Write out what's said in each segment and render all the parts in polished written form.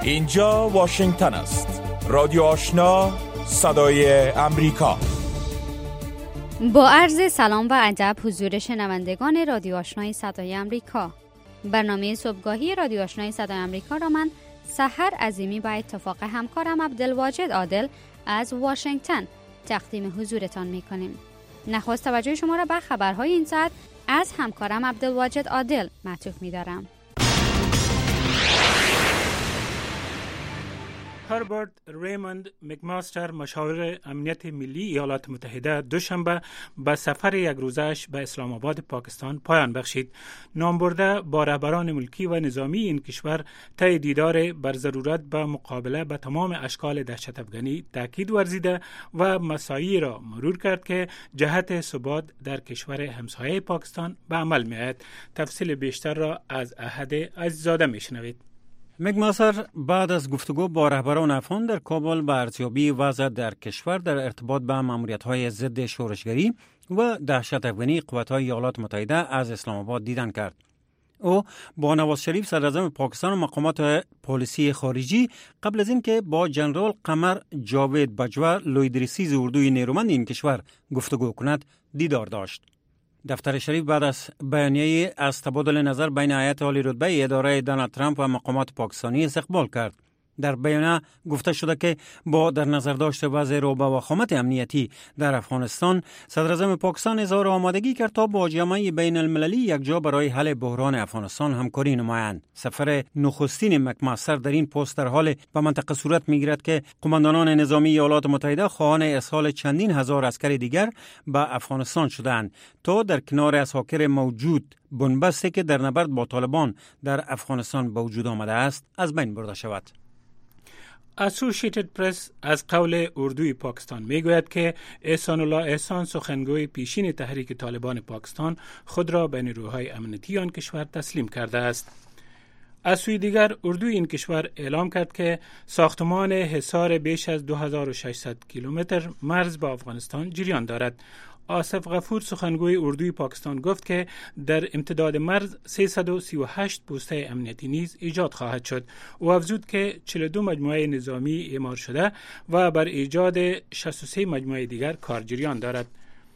اینجا واشنگتن است. رادیو آشنا، صدای امریکا. با عرض سلام و ادب حضور شنوندگان رادیو آشنای صدای امریکا. برنامه صبحگاهی رادیو آشنای صدای امریکا را من سحر عظیمی با اتفاق همکارم عبدالواجد عادل از واشنگتن تقدیم حضورتان می‌کنیم. نخست توجه شما را به خبرهای این ساعت از همکارم عبدالواجد عادل معطوف می‌دارم. هربرت ریموند مکماستر مشاور امنیت ملی ایالات متحده دوشنبه به سفر یک روزش به اسلام آباد پاکستان پایان بخشید. نامبرده با رهبران ملکی و نظامی این کشور طی دیدار بر ضرورت به مقابله با تمام اشکال دهشت افغانی تاکید ورزیده و مساعی را مرور کرد که جهت ثبات در کشور همسایه پاکستان به عمل می‌آید. تفصیل بیشتر را از احد عزیزاده می‌شنوید. مکماستر بعد از گفتگو با رهبران افغان در کابل به ارزیابی وضع در کشور در ارتباط به ماموریت‌های ضد شورشگری و دهشت افغانی قوت‌های ایالات متحده از اسلام آباد دیدن کرد. او با نواز شریف صدراعظم پاکستان و مقامات پلیسی خارجی قبل از اینکه با جنرال قمر جاوید بجوا لویدریسیز اردوی نیرومند این کشور گفتگو کند دیدار داشت. دفتر شریف بعد از بیانیه از تبادل نظر بین هیئت عالی رتبه اداره دونالد ترامپ و مقامات پاکستانی استقبال کرد. در بیانیه گفته شده که با در نظر داشت وضع رعب و وخامت امنیتی در افغانستان، صدراعظم پاکستان اظهار آمادگی کرد تا با جامعه بین المللی یکجا برای حل بحران افغانستان همکاری نمایند. سفر نخستین مکماستر در این پست در حال به منطقه صورت میگیرد که قماندانان نظامی ایالات متحده خواهان ارسال چندین هزار عسکر دیگر به افغانستان شدند تا در کنار اساکر موجود بنبستی که در نبرد با طالبان در افغانستان به وجود آمده است از بین برده شود. اسوسییتد پرس از قول اردوی پاکستان میگوید که احسان الله احسان سخنگوی پیشین تحریک طالبان پاکستان خود را به نیروهای امنیتی آن کشور تسلیم کرده است. از سوی دیگر اردوی این کشور اعلام کرد که ساختمان حصار بیش از 2600 کیلومتر مرز با افغانستان جریان دارد. آصف غفور سخنگوی اردوی پاکستان گفت که در امتداد مرز 338 پوسته امنیتی نیز ایجاد خواهد شد. او افزود که 42 مجموعه نظامی اعمار شده و بر ایجاد 63 مجموعه دیگر کار جریان دارد.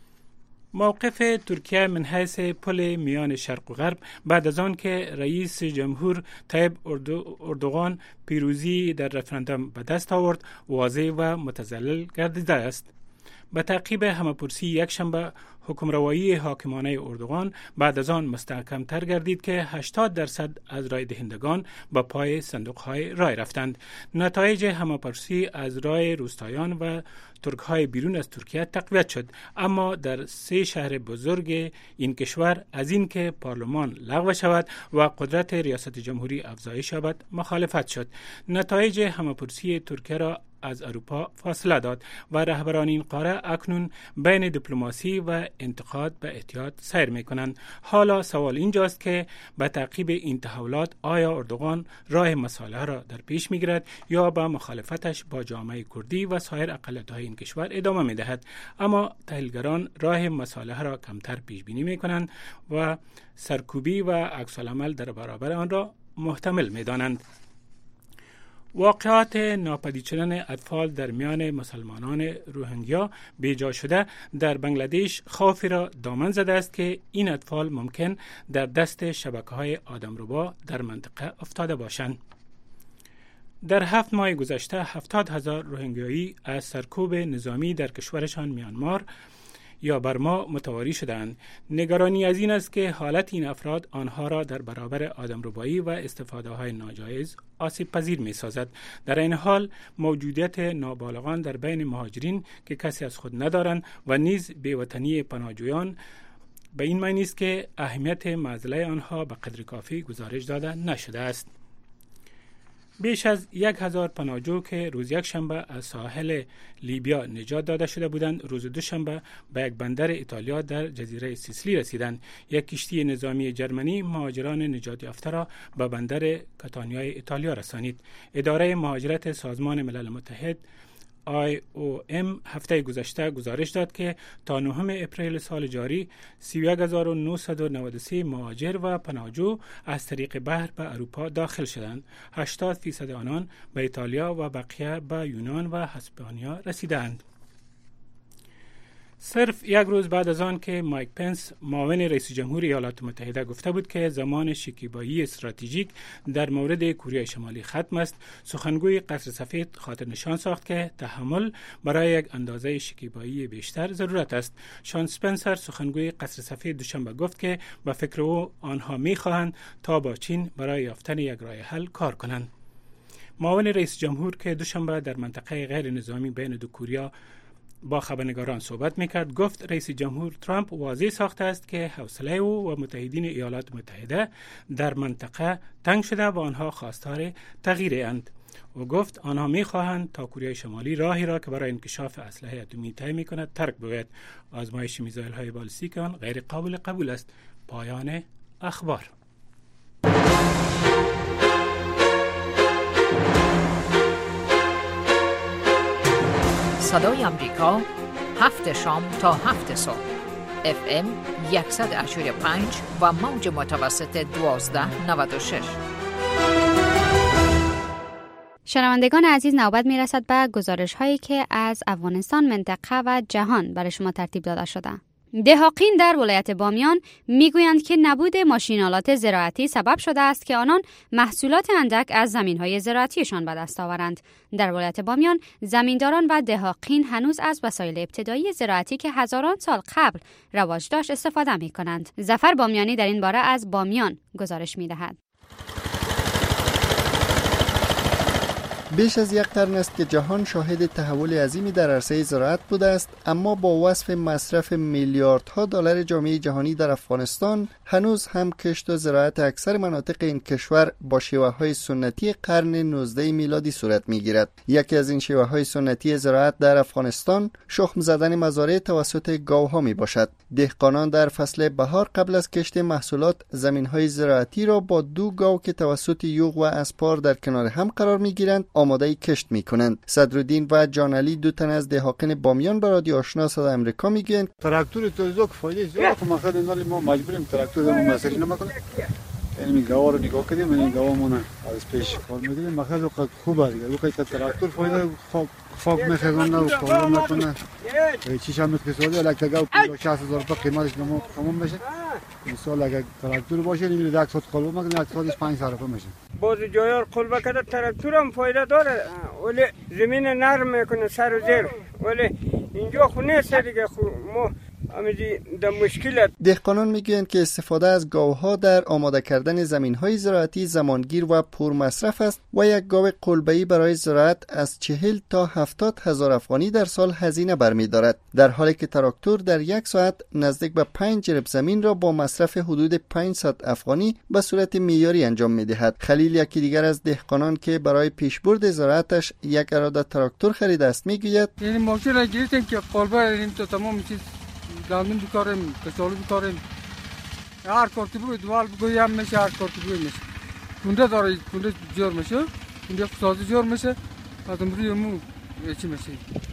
موقف ترکیه من حیث پل میان شرق و غرب بعد از آن که رئیس جمهور طیب اردوغان پیروزی در رفراندوم به دست آورد واضح و متزلزل گردیده است. به تعقیب همه‌پرسی یکشنبه حکمروایی حاکمانه اردوغان بعد از آن مستحکم‌تر گردید که 80% از رای دهندگان به پای صندوق‌های رای رفتند. نتایج همه‌پرسی از رای روستاییان و ترک‌های بیرون از ترکیه تقویت شد، اما در 3 شهر بزرگ این کشور از این که پارلمان لغو شود و قدرت ریاست جمهوری افزایش یابد مخالفت شد. نتایج همه‌پرسی ترکیه را از اروپا فاصله داد و رهبران این قاره اکنون بین دیپلماسی و انتقاد به احتیاط سیر می‌کنند. حالا سوال اینجاست که به تعقیب این تحولات آیا اردوغان راه مصالحه را در پیش می‌گیرد یا به مخالفتش با جامعه کردی و سایر اقلیت‌های این کشور ادامه می‌دهد. اما تحلیلگران راه مصالحه را کمتر پیش بینی می‌کنند و سرکوبی و عکس‌العمل در برابر آن را محتمل می‌دانند. واقعات ناپدید شدن اطفال در میان مسلمانان روهینگیا بیجا شده در بنگلادش خوفی را دامن زده است که این اطفال ممکن در دست شبکه‌های آدمربا در منطقه افتاده باشند. در 7 ماه گذشته 70,000 روهینگیایی از سرکوب نظامی در کشورشان میانمار یا برما متواری شدند. نگرانی از این است که حالت این افراد آنها را در برابر آدمربایی و استفاده های ناجایز آسیب پذیر می سازد. در این حال موجودیت نابالغان در بین مهاجرین که کسی از خود ندارند و نیز بی‌وطنی پناهجویان به این معنی است که اهمیت معضله آنها به قدر کافی گزارش داده نشده است. بیش از 1000 پناهجو که روز یکشنبه از ساحل لیبیا نجات داده شده بودند، روز دوشنبه به یک بندر ایتالیا در جزیره سیسیلی رسیدند. یک کشتی نظامی جرمنی مهاجران نجات یافته را به بندر کاتانیای ایتالیا رسانید. اداره مهاجرت سازمان ملل متحد IOM هفته گذشته گزارش داد که تا 9 اپریل سال جاری 31993 مهاجر و پناهجو از طریق بحر به اروپا داخل شدند. 80% آنان به ایتالیا و بقیه به یونان و اسپانیا رسیدند. صرف یک روز بعد از آن که مایک پنس معاون رئیس جمهور ایالات متحده گفته بود که زمان شکیبایی استراتژیک در مورد کره شمالی ختم است، سخنگوی قصر سفید خاطر نشان ساخت که تحمل برای یک اندازه شکیبایی بیشتر ضرورت است. شان اسپنسر سخنگوی قصر سفید دوشنبه گفت که به فکر او آنها می‌خواهند تا با چین برای یافتن یک راه حل کار کنند. معاون رئیس جمهور که دوشنبه در منطقه غیر نظامی بین دو کره با خبرنگاران صحبت میکرد گفت رئیس جمهور ترامپ واضح ساخته است که حوصله او و متحدین ایالات متحده در منطقه تنگ شده و آنها خواستار تغییر اند. و گفت آنها میخواهند تا کره شمالی راهی را که برای انکشاف اسلحه اتمی طی میکند ترک بگوید. آزمایش میزایل های بالستیک آن غیر قابل قبول است. پایان اخبار. صدای امریکا 7 شام تا 7 صبح FM 100.5 و موج متوسط 1296. شنوندگان عزیز، نوبت میرسد به گزارش هایی که از افغانستان، منطقه و جهان برای شما ترتیب داده شده. دهاقین در ولایت بامیان میگویند که نبود ماشین‌آلات زراعتی سبب شده است که آنان محصولات اندک از زمین‌های زراعتیشان به دست آورند. در ولایت بامیان زمینداران و دهاقین هنوز از وسایل ابتدایی زراعتی که هزاران سال قبل رواج داشت استفاده می‌کنند. ظفر بامیانی در این باره از بامیان گزارش می‌دهد. بیش از یک قرن است که جهان شاهد تحول عظیمی در عرصه زراعت بوده است، اما با وصف مصرف میلیاردها دلار جامعه جهانی در افغانستان هنوز هم کشت و زراعت اکثر مناطق این کشور با شیوه‌های سنتی قرن 19 میلادی صورت می‌گیرد. یکی از این شیوه‌های سنتی زراعت در افغانستان شخم زدن مزارع توسط گاوها میباشد. دهقانان در فصل بهار قبل از کشت محصولات زمین‌های زراعتی را با 2 گاو که توسط یوغ و اسپار در کنار هم قرار می‌گیرند آماده کشت می‌کنند. صدرالدین و جانعلی 2 تن از دهاقین بامیان به رادیو آشنا صدای آمریکا میگویند تراکتور تو فایده زیاد که مثلا ما مجبوریم تراکتور رو مسئله نمی‌کنه. این گاوا رو نگاه کنیم، این گاوامون از پیش کار می‌کنیم. مثلا خوبه دیگه. وقتی تراکتور فایده خوب می‌خرن و کار می‌کنه. چیش هم اقتصادی لکه گاو 60000 تا قیمتش تمام میشه. مثلا اگه تراکتور باشه نمیره 100 قلب میکنه 100 5 روپیه میشه. باز جایار قلب کرده تراکتور هم فایده داره ولی زمین نرم میکنه سر و زیر ولی اینجا خونه است دیگه ما امیدی در مشکلات. دهقانان میگویند که استفاده از گاوها در آماده کردن زمین‌های زراعتی زمانگیر و پرمصرف است و یک گاو قلبه‌ای برای زراعت از 40 تا 70 هزار افغانی در سال هزینه برمی‌دارد، در حالی که تراکتور در یک ساعت نزدیک به 5 جرب زمین را با مصرف حدود 500 افغانی به صورت معیاری انجام می‌دهد. خلیل یکی دیگر از دهقانان که برای پیشبرد زراعتش یک اراده تراکتور خریده است میگوید یعنی ماشین را گرفتیم که قلبه این تو تمام چیز دامن بکاریم، کسالو بکاریم، هر کارتی بگوی دوال بگوی هم میشه، هر کارتی بگوی میشه. کنده داره، کنده جور میشه، کنده اقتصادی جور میشه، از امروی امون چی میشه.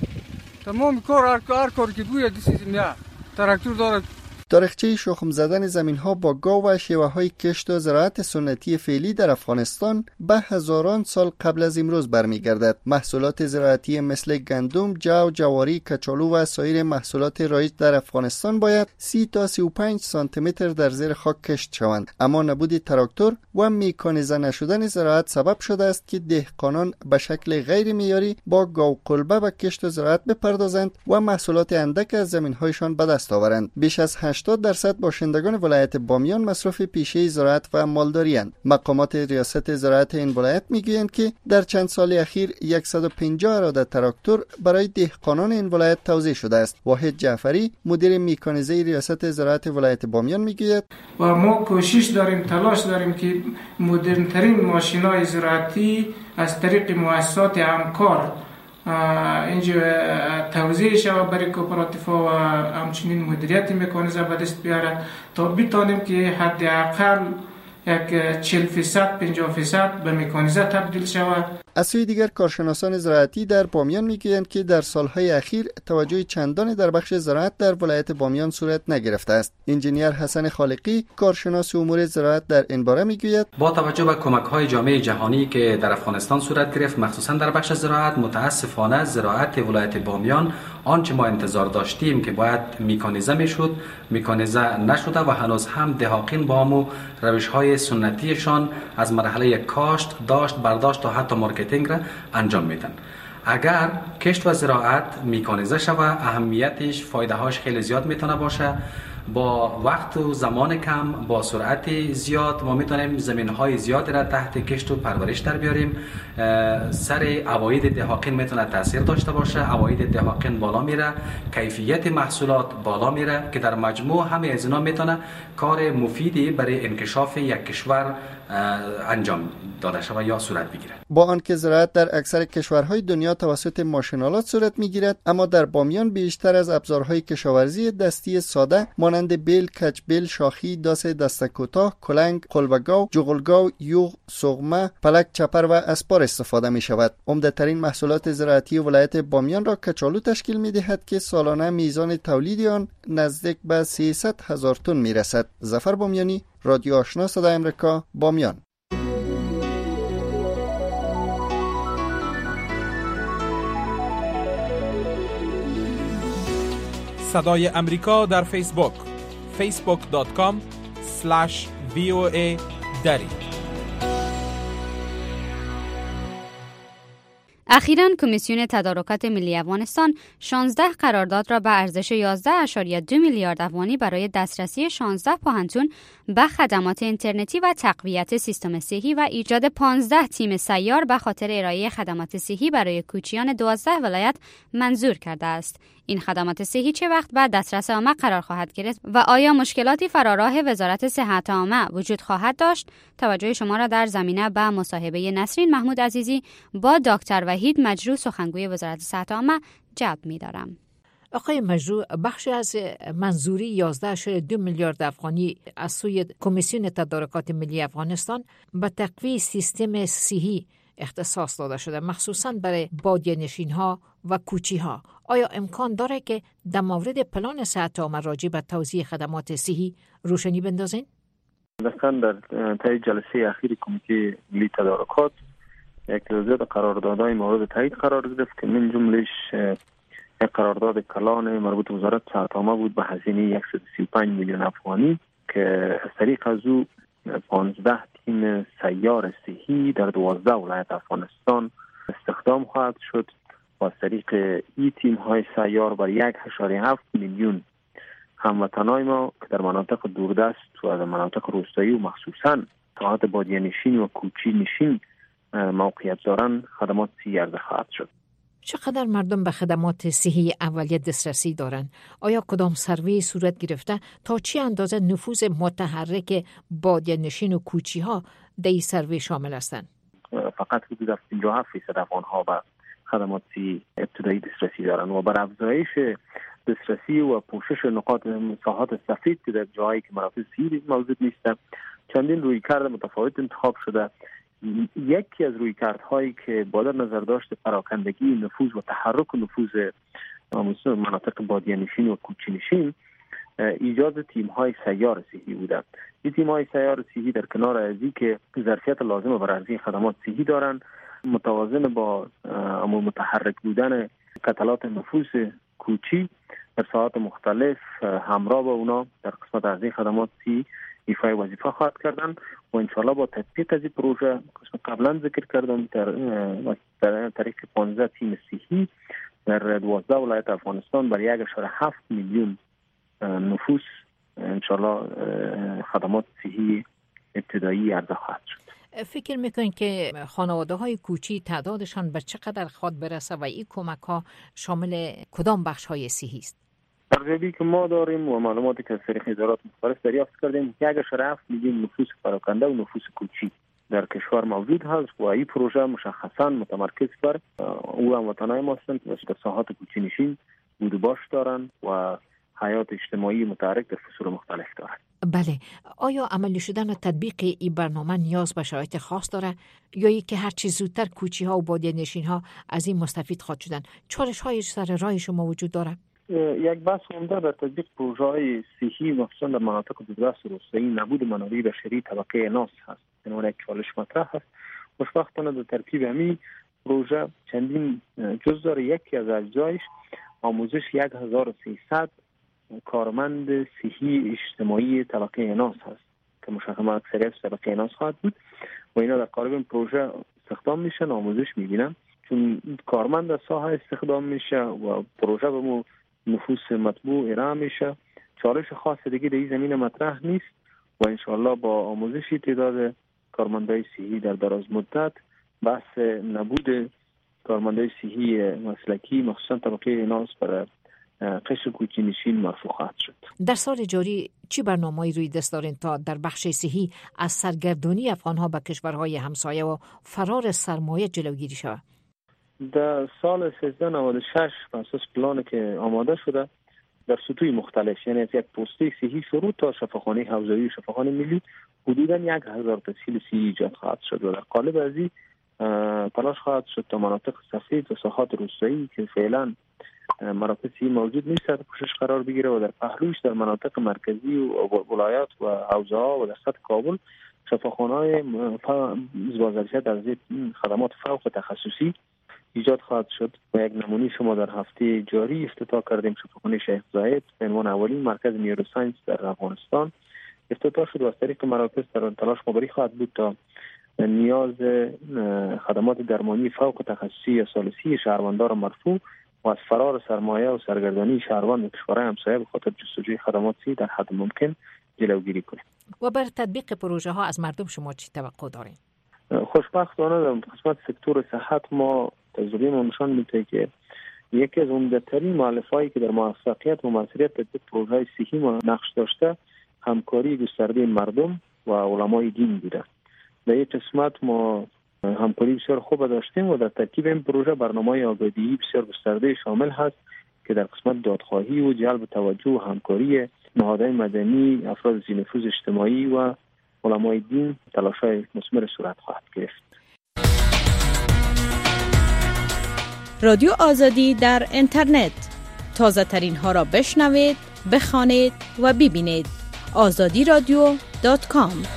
تمام کار هر کاری که بگوی دیسی نه، تراکتور داره. تاریخچه شخم زدن زمین‌ها با گاو و شیوه‌های کشت و زراعت سنتی فعلی در افغانستان به هزاران سال قبل از امروز برمیگردد. محصولات زراعتی مثل گندم، جو، جواری، کچالو و سایر محصولات رایج در افغانستان باید 30 تا 35 سانتی متر در زیر خاک کشت شوند، اما نبود تراکتور و مکانیزه نشدن زراعت سبب شده است که دهقانان به شکل غیر معیاری با گاو قلبه به کشت و زراعت بپردازند و محصولات اندک از زمین‌هایشان به دست آورند. بیش از 80% باشندگان ولایت بامیان مصرف پیشه زراعت و مالداری اند. مقامات ریاست زراعت این ولایت میگویند که در چند سال اخیر 150 اراده تراکتور برای دهقانان این ولایت توزیع شده است. واحد جعفری مدیر مکانیزه ریاست زراعت ولایت بامیان میگوید و ما کوشش داریم، تلاش داریم که مدرن ترین ماشین‌های زراعتی از طریق مؤسسات همکار اینجا توزیع شود برای کوپراتیف‌ها و همچنین مدیریت مکانیزه به دست بیاره تا بتانیم که حداقل یک 40% 50% به مکانیزه تبدیل شود. از سوی دیگر کارشناسان زراعتی در بامیان میگویند که در سالهای اخیر توجه چندانی در بخش زراعت در ولایت بامیان صورت نگرفته است. انجینیر حسن خالقی کارشناس امور زراعت در این باره میگوید با توجه به کمک‌های جامعه جهانی که در افغانستان صورت گرفت، مخصوصا در بخش زراعت، متاسفانه زراعت ولایت بامیان آنچه ما انتظار داشتیم که باید میکانیزه میشد، میکانیزه نشده و هنوز هم دهاقین با همو روش‌های سنتیشان از مرحله کاشت، داشت، برداشت و حتی مارکتینگ را انجام میدن. اگر کشت و زراعت میکانیزه شوه، اهمیتش، فایده‌هاش خیلی زیاد میتونه باشه. با وقت و زمان کم، با سرعت زیاد ما میتونیم زمین‌های زیاد را تحت کشت و پرورش در بیاریم. سر عواید دهاقین میتونه تاثیر داشته باشه، عواید دهاقین بالا میره، کیفیت محصولات بالا میره که در مجموع همه از اینا میتونه کار مفیدی برای انکشاف یک کشور انجام داده شود یا صورت بگیره. با آنکه زراعت در اکثر کشورهای دنیا توسط ماشین‌آلات صورت میگیرد، اما در بامیان بیشتر از ابزارهای کشاورزی دستی ساده مانند بیل، کچبیل، شاخی، داس دسته کوتاه، کلنگ، قلبگاو، جغلگاو، یوغ، سغمه، پلک، چپر و اسپار استفاده می شود. عمده‌ترین محصولات زراعتی ولایت بامیان را کچالو تشکیل می دهد که سالانه میزان تولید آن نزدیک به 300,000 تن می رسد. ظفر بامیانی، رادیو آشنا صدای آمریکا، بامیان. صدای امریکا در فیسبوک facebook.com/VOA دری. اخیراً کمیسیون تدارکات ملی افغانستان 16 قرارداد را به ارزش 11.2 میلیارد افغانی برای دسترسی 16 پوهنتون به خدمات اینترنتی و تقویت سیستم صحی و ایجاد 15 تیم سیار به خاطر ارائه خدمات صحی برای کوچیان 12 ولایت منظور کرده است. این خدمات صحی چه وقت به دسترس عامه قرار خواهد گرفت و آیا مشکلاتی فراراه وزارت صحت عامه وجود خواهد داشت؟ توجه شما را در زمینه به مصاحبه نسرین محمود عزیزی با دکتر وحید مجروح سخنگوی وزارت صحت عامه جلب می‌دارم. آقای مجروح، بخش از منظوری 11.2 میلیارد افغانی از سوی کمیسیون تدارکات ملی افغانستان به تقویت سیستم صحی اختصاص داده شده، مخصوصاً برای بادیه‌نشین‌ها و کوچی‌ها. آیا امکان داره که در مورد پلان صحت عامه راجع به توزیع خدمات صحی روشنی بندازین؟ دقیقاً در طی جلسه اخیر کمیته ملی تدارکات یک تعداد قراردادهای مورد تایید قرار گرفت که من جملهش یک قرارداد کلان مربوط به وزارت صحت عامه بود به هزینه 135 میلیون افغانی که از طریق از او 15 تیم سیار صحی در 12 ولایت افغانستان استخدام خواهد شد و از طریق این تیم های سیار بر 1.7 میلیون هموطنای ما که در مناطق دوردست و در مناطق روستایی و مخصوصاً ساحات بادیه نشین و کوچی نشین موقعیت دارن خدمات صحی عرضه خواهد شد. چقدر مردم به خدمات صحی اولیه دسترسی دارند؟ آیا کدام سروی صورت گرفته تا چه اندازه نفوذ متحرک بادیه نشین و کوچی ها در این سروی شامل هستند؟ فقط حدود 57% افغان‌ها به خدمات صحی ابتدایی دسترسی دارند و بر افزایش دسترسی و پوشش نقاط ساحات سفید که در جایی که مراکز صحی موجود نیست چندین رویکرد متفاوت انتخاب شده. یکی از رویکردهایی که با در نظر داشت پراکندگی نفوذ و تحرک نفوذ مناطق بادیه نشین و کوچی نشین ایجاد تیم‌های سیار صحی بوده. این تیم‌های سیار صحی در کنار از اینکه ظرفیت لازم برای ارائه خدمات صحی دارند، متوازن با متحرک بودن کتلات نفوذ کوچی در ساحات مختلف همراه با اونا در قسمت ارائه خدمات صحی ایفای وظیفه خواهد کردن و انشاءالله با تطبیق از این پروژه قبلا ذکر کردم در طریق 15 تیم صحی در 12 ولایت افغانستان بر 1.7 میلیون نفوس انشاءالله خدمات صحی ابتدایی عرضه خواهد شد. فکر میکنین که خانواده های کوچی تعدادشان به چقدر خواهد برسه و این کمک ها شامل کدام بخش های صحی است؟ تجربی که ما داریم و معلوماتی که از طریق ادارات مختلف دریافت کردیم 1.7 میلیون نفوس پراکنده و نفوس کوچی در کشور موجود هست و این پروژه مشخصا متمرکز بر او هموطنان ما هستند که در ساحات کوچی نشین بود و باش دارند و حیات اجتماعی متحرک در فصول مختلف دارد. بله، آیا عملی شدن و تطبیق این برنامه نیاز به شرایط خاص داره یا ای که هر چی زودتر کوچی ها و بادیه نشین ها از این مستفید خواهد شدن؟ چالش های سر راه شما وجود داره؟ یک بحث عمده در تطبیق پروژه های صحی مخصوصا در مناطق دورتر روستایی نبود منابع بشری طبقه ناس هست. این یک چالش مطرح هست. خوشبختانه در ترکیب همین پروژه چندین جز داره. یکی از اجزایش آموزش 1300 کارمند صحی اجتماعی طبقه ناس هست که مشخصا اکثریت طبقه ناس خواهد بود و اینا در قالب این پروژه استخدام میشن، آموزش میبینن. چون کارمند از ساحه استخدام میشه و پروژه به نفوس مطبوع ارائه میشه، چالش خاص دیگه در این زمینه مطرح نیست و انشاءالله با آموزشی تعداد کارمندای صحی در دراز مدت بحث نبود کارمندای صحی مسلکی مخصوصا طبقه ناس برای قشر کوچی نشین مرفوع خواهد شد. در سال جاری چی برنامه‌ای روی دست دارین تا در بخش صحی از سرگردانی افغان‌ها به کشورهای همسایه و فرار سرمایه جلوگیری شود؟ در سال 1396 بر اساس پلانی که آماده شده در سطوح مختلف، یعنی از یک پسته صحی شروع تا شفاخانه حوزوی و شفاخانه ملی حدوداً 1000 تسهیل صحی ایجاد خواهد شد و در قالب ازی تلاش خواهد شد تا مناطق سفید و ساحات روستایی که فعلا مراکز صحی موجود نیست در کوشش قرار بگیره و در پهلوش در مناطق مرکزی و ولایات و حوزه ها و در سطح کابل شفاخانه‌های بازرسی در خدمات فوق تخصصی ایجاد خواهد شد و یک نمونه شما در هفته جاری افتتاح کردیم. شفاخانه شیخ زاید به عنوان اولین مرکز نیوروساینس در افغانستان افتتاح شد و از طریق مراکز در تلاش مبری خواهد بود تا نیاز خدمات درمانی فوق تخصصی یا ثالثی شهروندان را مرفوع و از فرار سرمایه و سرگردانی شهروند به کشورهای همسایه به خاطر جستجوی خدمات صحی در حد ممکن جلوگیری کنیم. و بر تطبیق پروژه ها از مردم شما چی توقع دارین؟ خوشبختانه در قسمت سکتور صحت ما تجربه ما نشان میده که یکی از عمده‌ترین مؤلفه‌ای که در موفقیت و موثریت تطبیق پروژه‌های صحی ما نقش داشته همکاری گسترده مردم و علمای دین بوده. در این قسمت ما همکاری بسیار خوب داشتیم و در ترکیب این پروژه برنامه‌های آگاهی بسیار گسترده شامل هست که در قسمت دادخواهی و جلب توجه و همکاری نهادهای مدنی، افراد ذی نفوذ اجتماعی و علمای دین تلاش‌های مثمر صورت خواهد گرفت. رادیو آزادی در اینترنت، تازه ترین ها را بشنوید، بخوانید و ببینید. azadiradio.com.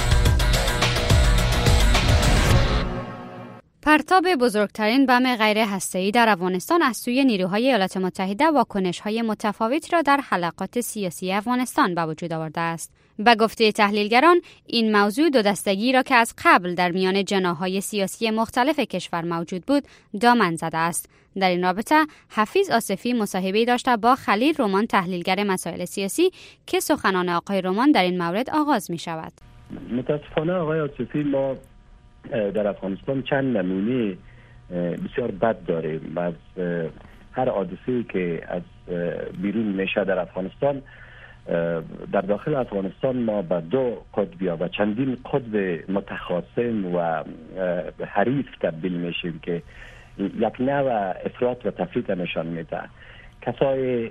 پرتاب بزرگترین بم غیر هسته‌ای در افغانستان از سوی نیروهای ایالات متحده واکنش‌های متفاوتی را در حلقات سیاسی افغانستان به وجود آورده است. به گفته تحلیلگران، این موضوع دو دستگی را که از قبل در میان جناح‌های سیاسی مختلف کشور موجود بود، دامن زده است. در این رابطه حفیظ آصفی مصاحبه‌ای داشته با خلیل رمان، تحلیلگر مسائل سیاسی، که سخنان آقای رمان در این مورد آغاز می شود. متاسفانه آقای آصفی، ما در افغانستان چند نمونه بسیار بد داریم. از هر حادثه‌ای که از بیرون میشه در افغانستان، در داخل افغانستان ما به دو قطب یا به چندین قطب متخاصم و حریف تبدیل میشیم که یک نوع افراط و تفریط نشان میده. کسای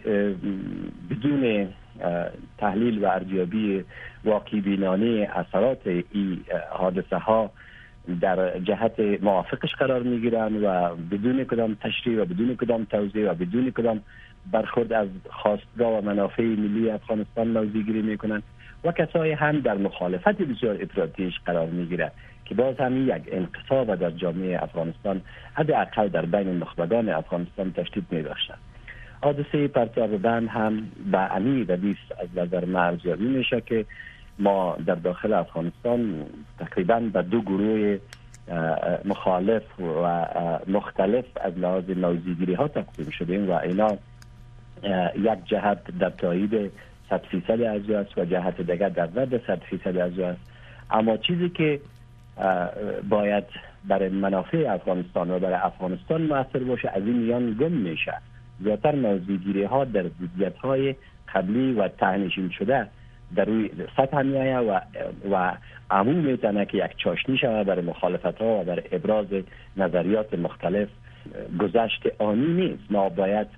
بدون تحلیل و ارزیابی واقع بینانه اثرات این حادثه ها در جهت موافقش قرار میگیرن و بدون کدام تشریح و بدون کدام توضیح و بدون کدام برخورد از خواستگاه و منافع ملی افغانستان موضع‌گیری میکنن و کسایی هم در مخالفت بسیار افراطیش قرار میگیرن که باز هم یک انقساط در جامعه افغانستان حداقل در بین نخبگان افغانستان تشدید می‌بخشد. حادثه پرتاب بم هم به عمیق از نظر من ارزیابی میشه که ما در داخل افغانستان تقریبا به دو گروه مخالف و مختلف از لحاظ موضع‌گیری ها تقسیم شدیم و اینا یک جهت در تایید 100% از است و جهت دیگر در رد 100% از است. اما چیزی که باید برای منافع افغانستان و برای افغانستان مؤثر باشه از این میان گم میشه. زیادتر موضع‌گیری ها در ضدیت های قبلی و تهنشین شده در روی سطح میایه و عموم میتونه که یک چاشنی شود برای مخالفت ها و برای ابراز نظریات مختلف. گذشت آنی نیست. ما باید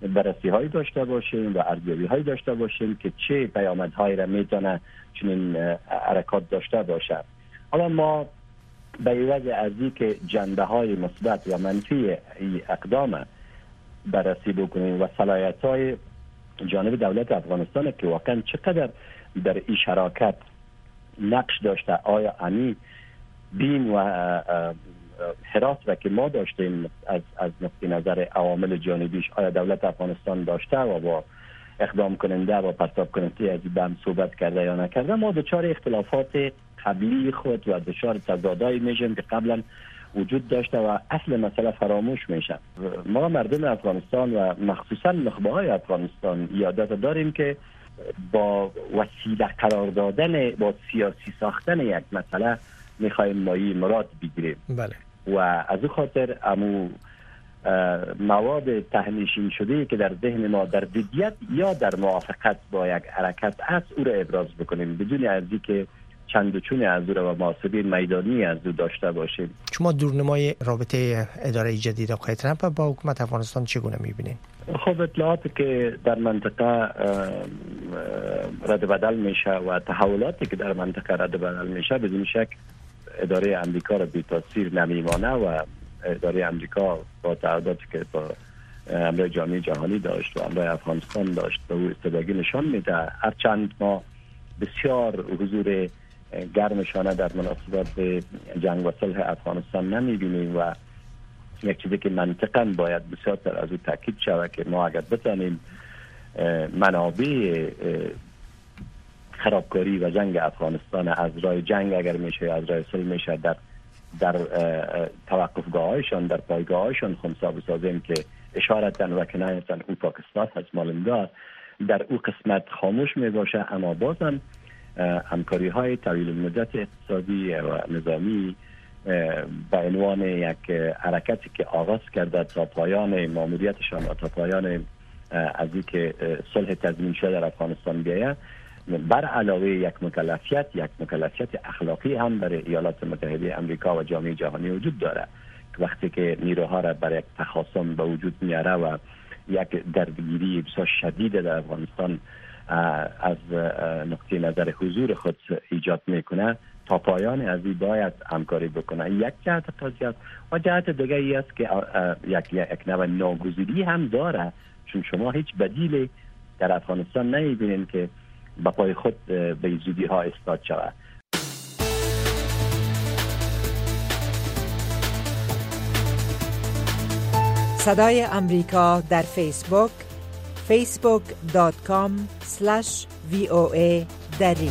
بررسی هایی داشته باشیم و ارزیابی هایی داشته باشیم که چه پیامدهایی را میتونه چنین حرکات داشته باشه. حالا ما به عوض از اینکه جنبه های مثبت و منفی این اقدام بررسی بکنیم و صلاحیت های جانب دولت افغانستان که واقعا چقدر در این شراکت نقش داشته، آیا امی بین و حراس را که ما داشتیم از نقطه نظر عوامل جانبیش آیا دولت افغانستان داشته و با اقدام کننده و پرتاب کننده از این بهم صحبت کرده یا نکرده، ما دچار اختلافات قبلی خود و دچار تضادایی میشیم که قبلا وجود داشته و اصل مسئله فراموش میشه. ما مردم افغانستان و مخصوصا نخبه های افغانستان یادت داریم که با وسیله قرار دادن، با سیاسی ساختن یک مسئله میخوایم مایی مراد بگیریم. بله. و از او خاطر امو مواد تهنشین شده که در ذهن ما در ضدیت یا در موافقت با یک حرکت است او را ابراز بکنیم بدون ارزی که چند و چون از او و محاسبه میدانی از او داشته باشیم. شما دورنمای رابطه اداره جدید آقای ترامپ با حکومت افغانستان چگونه میبینید؟ خب اطلاعاتی که در منطقه رد بدل میشه و تحولاتی که در منطقه رد بدل میشه بدون شک اداره امریکا را بی تاثیر نمیمانه و اداره امریکا با تعهداتی که با امروی جامعه جهانی داشت و امروی افغانستان داشت به او استفادگی نشان میده. هرچند ما بسیار حضور گرمشانه در مناسبات به جنگ و صلح افغانستان نمیبینیم و یک چیزی که منطقاً باید بسیار تر از او تاکید شود که ما اگر بتانیم منابع خرابکاری و جنگ افغانستان از راه جنگ اگر میشه از راه صلح میشه در توقفگاه هایشان در پایگاه هایشان خنثی بسازیم که اشارتاً و کنایتاً او پاکستان هست مالنگار در او قسمت خاموش می باشه، اما بازم همکاری های طویل المدت اقتصادی و نظامی به عنوان یک حرکتی که آغاز کرده تا پایان ماموریتشان و تا پایان از اینکه صلح تضمین شده در افغانستان بیاید، بر علاوه یک مکلفیت اخلاقی هم برای ایالات متحده امریکا و جامعه جهانی وجود داره که وقتی که نیروها را برای یک تخاصم به وجود میاره و یک درگیری بسیار شدید در افغانستان از نقطه نظر حضور خود ایجاد میکنه، تا پایان از این باید همکاری بکنه. یک جهت قضیه است و جهت دیگه ای است که یک نوع ناگزیری هم داره، چون شما هیچ بدیلی در افغانستان نمیبینید که با پای خود به زودی ها استاد شود. صدای امریکا در فیسبوک facebook.com/VOA دری.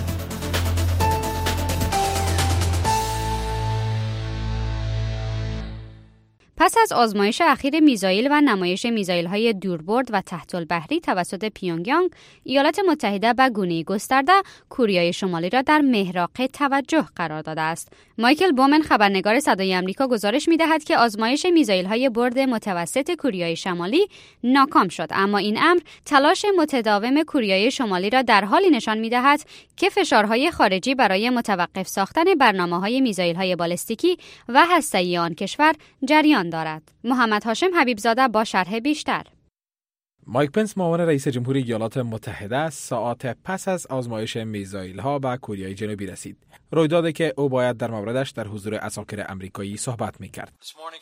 پس از آزمایش اخیر میزایل و نمایش میزایل‌های دوربرد و تحت‌البحری توسط پیونگیانگ، ایالات متحده به گونه‌ای گسترده کوریای شمالی را در محراق توجه قرار داده است. مایکل بومن خبرنگار صدای آمریکا گزارش می‌دهد که آزمایش میزایل‌های برد متوسط کوریای شمالی ناکام شد، اما این امر تلاش متداوم کوریای شمالی را در حالی نشان می‌دهد که فشارهای خارجی برای متوقف ساختن برنامه‌های میزایل‌های بالستیکی و هسته‌ای آن کشور جریان دارد. محمد هاشم حبیبزاده با شرح بیشتر. مایک پنس معاون رئیس جمهور ایالات متحده ساعات پس از آزمایش میزایل‌ها به کوریای جنوبی رسید. رویدادی که او باید در موردش در حضور عساکر آمریکایی صحبت می‌کرد.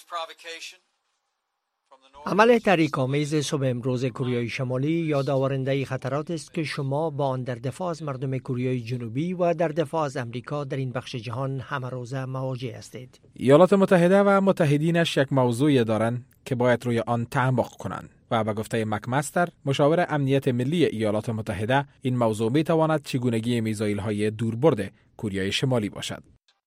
عمل تحریک‌آمیز صبح امروز کوریای شمالی یادآورنده خطرات است که شما با آن در دفاع از مردم کوریای جنوبی و در دفاع از امریکا در این بخش جهان همه روزه مواجه هستید. ایالات متحده و متحدینش یک موضوعی دارند که باید روی آن تعمق کنند و به گفته مکمستر مشاور امنیت ملی ایالات متحده این موضوع می تواند چگونگی میزایل‌های دوربرد کوریای شمالی باشد.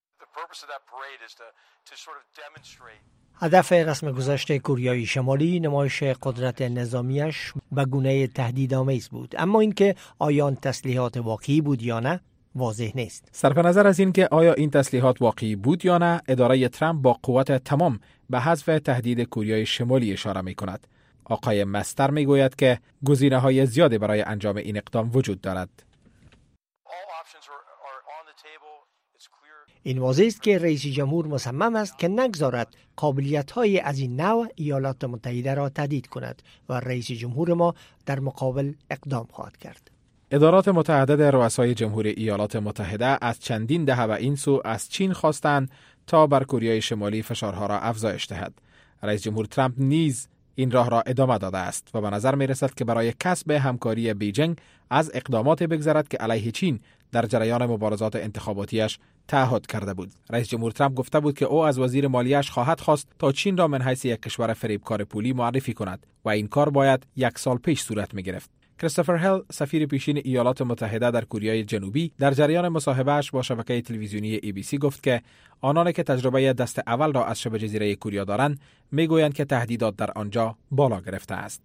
هدف رسم گذشت کوریای شمالی نمایش قدرت نظامیش به گونه تهدیدآمیز بود، اما اینکه آیا آن تسلیحات واقعی بود یا نه واضح نیست. صرف نظر از اینکه آیا این تسلیحات واقعی بود یا نه، اداره ترامپ با قوت تمام به حذف تهدید کوریای شمالی اشاره می کند. آقای مستر می گوید که گزینه‌های زیادی برای انجام این اقدام وجود دارد. این واضح است که رئیس جمهور مصمم است که نگذارد قابلیت‌های از این نوع ایالات متحده را تهدید کند و رئیس جمهور ما در مقابل اقدام خواهد کرد. ادارات متعدد رؤسای جمهور ایالات متحده از چندین دهه و این سو از چین خواستند تا بر کره شمالی فشارها را افزایش دهد. رئیس جمهور ترامپ نیز این راه را ادامه داده است و به نظر می رسد که برای کسب همکاری بیجینگ از اقدامات بگذرد که علیه چین در جریان مبارزات انتخاباتیش تعهد کرده بود. رئیس جمهور ترامپ گفته بود که او از وزیر مالیه‌اش خواهد خواست تا چین را من حیث یک کشور فریبکار پولی معرفی کند و این کار باید 1 سال پیش صورت می گرفت. کریستوفر هل، سفیر پیشین ایالات متحده در کره جنوبی، در جریان مصاحبه‌اش با شبکه تلویزیونی ABC گفت که آنانی که تجربه دست اول را از شبه جزیره کره دارند میگویند که تهدیدات در آنجا بالا گرفته است.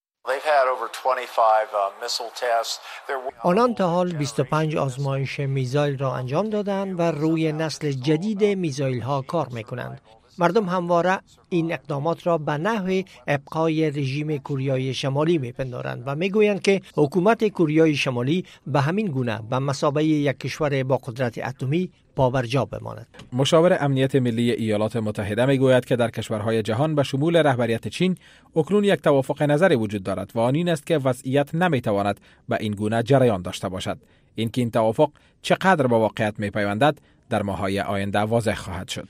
آنان تا حال 25 آزمایش میزایل را انجام دادند و روی نسل جدید میزایل ها کار میکنند. مردم همواره این اقدامات را به نحو ابقای رژیم کره شمالی میپندارند و میگویند که حکومت کره شمالی به همین گونه به مثابه یک کشور با قدرت اتمی پابرجا بماند. مشاور امنیت ملی ایالات متحده میگوید که در کشورهای جهان به شمول رهبریت چین اکنون یک توافق نظری وجود دارد و آن این است که وضعیت نمیتواند به این گونه جریان داشته باشد. اینکه این توافق چقدر با واقعیت میپیوندد در ماه‌های آینده واضح خواهد شد.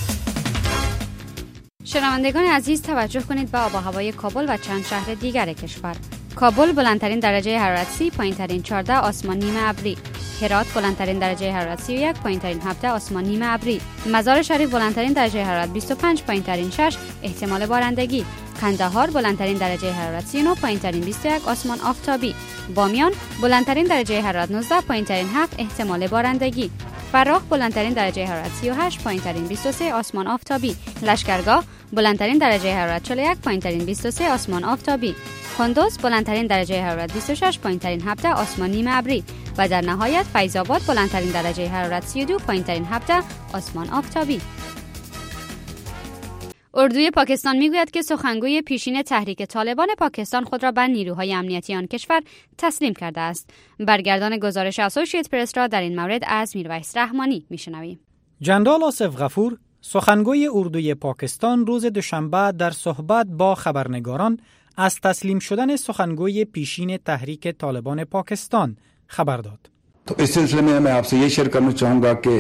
شنوندگان عزیز، توجه کنید به آب و هوای کابل و چند شهر دیگر کشور. کابل بلندترین درجه حرارت 30، پایینترین 14، آسمان نیمه ابری. هرات بلندترین درجه حرارت 31، پایینترین 17، آسمان نیمه ابری. مزار شریف بلندترین درجه حرارت 25، پایینترین 6، احتمال بارندگی. قندهار بلندترین درجه حرارت 39، پایینترین 21، آسمان آفتابی. بامیان بلندترین درجه حرارت 19، پایینترین 7، احتمال بارندگی. فراق بلندترین درجه حرارت 38، پایینترین 23، آسمان آفتابی. لشکرگاه بلندترین درجه حرارت 41، پایینترین 23، آسمان آفتابی. کندوز بلندترین درجه حرارت 26، پایینترین 17، آسمان نیمه ابری. و در نهایت فیض آباد بلندترین درجه حرارت 32، پایینترین 17، آسمان آفتابی. اردوی پاکستان میگوید که سخنگوی پیشین تحریک طالبان پاکستان خود را به نیروهای امنیتی آن کشور تسلیم کرده است. برگردان گزارش اسوسییت پرس را در این مورد از میرویس رحمانی میشنویم. جنرال آصف غفور، سخنگوی اردوی پاکستان، روز دوشنبه در صحبت با خبرنگاران از تسلیم شدن سخنگوی پیشین تحریک طالبان پاکستان خبر داد. तो इस सिलसिले में मैं आपसे ये शेयर करना चाहूँगा कि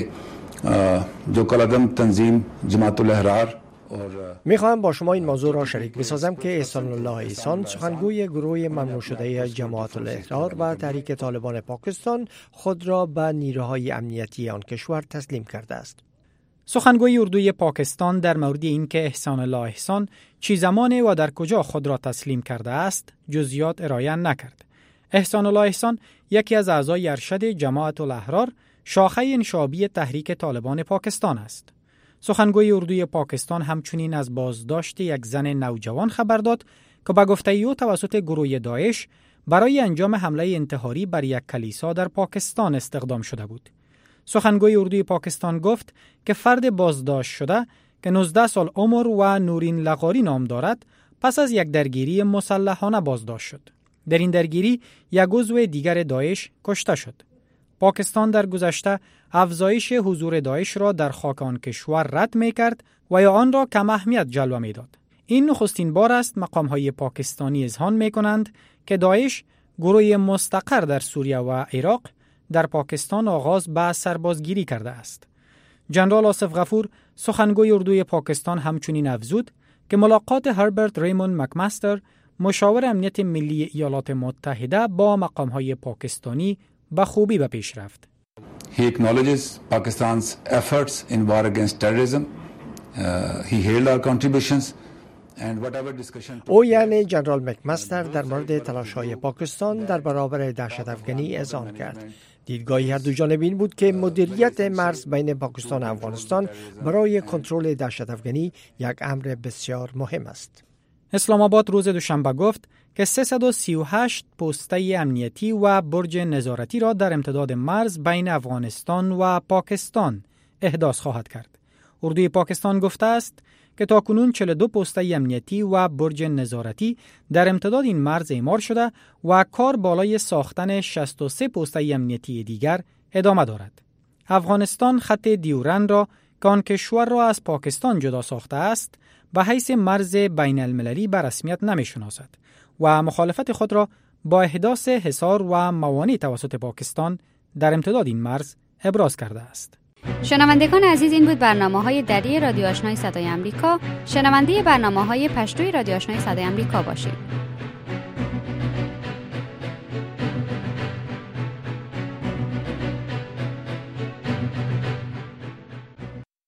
जो कलअदम तंजीम जमातुल अहरार میخواهم با شما این موضوع را شریک بسازم که احسان الله احسان، سخنگوی گروه ممنوع شده جماعت الاحرار و تحریک طالبان پاکستان، خود را به نیروهای امنیتی آن کشور تسلیم کرده است. سخنگوی اردوی پاکستان در مورد اینکه احسان الله احسان چی زمان و در کجا خود را تسلیم کرده است جزئیات ارائه نکرد. احسان الله احسان یکی از اعضای ارشد جماعت الاحرار، شاخه انشابی تحریک طالبان پاکستان است. سخنگوی اردوی پاکستان همچنین از بازداشت یک زن نوجوان خبر داد که به گفته او توسط گروه داعش برای انجام حمله انتحاری بر یک کلیسا در پاکستان استخدام شده بود. سخنگوی اردوی پاکستان گفت که فرد بازداشت شده که 19 سال عمر و نورین لغاری نام دارد پس از یک درگیری مسلحانه بازداشت شد. در این درگیری یک عضو دیگر داعش کشته شد. پاکستان در گذشته افزایش حضور داعش را در خاک آن کشور رد می کرد و یا آن را کم اهمیت جلوه می داد. این نخستین بار است مقام‌های پاکستانی اذعان می کنند که داعش، گروه مستقر در سوریه و عراق، در پاکستان آغاز به سربازگیری کرده است. جنرال آصف غفور، سخنگوی اردوی پاکستان، همچنین افزود که ملاقات هربرت ریموند مکمستر، مشاور امنیت ملی ایالات متحده، با مقام‌های پاکستانی به خوبی به پیش رفت. He acknowledges Pakistan's efforts in war against terrorism. He hailed our contributions and whatever discussion. او یعنی جنرال مکمستر در مورد تلاش‌های پاکستان در برابر دهشت افغانی اذعان کرد. دیدگاهی هر دو جانبه این بود که مدیریت مرز بین پاکستان و افغانستان برای کنترل دهشت افغانی یک امر بسیار مهم است. اسلام آباد روز دوشنبه گفت که 338 پسته امنیتی و برج نظارتی را در امتداد مرز بین افغانستان و پاکستان احداث خواهد کرد. اردوی پاکستان گفته است که تاکنون 42 پسته امنیتی و برج نظارتی در امتداد این مرز اعمار شده و کار بالای ساختن 63 پسته امنیتی دیگر ادامه دارد. افغانستان خط دیورن را که آن کشور را از پاکستان جدا ساخته است به حیث مرز بین المللی به رسمیت نمی‌شناسد و مخالفت خود را با احداث حصار و موانع توسط پاکستان در امتداد این مرز ابراز کرده است. شنوندگان عزیز، این بود برنامه‌های دری رادیو آشنای صدای آمریکا. شنونده برنامه‌های پشتوی رادیو آشنای صدای آمریکا باشید.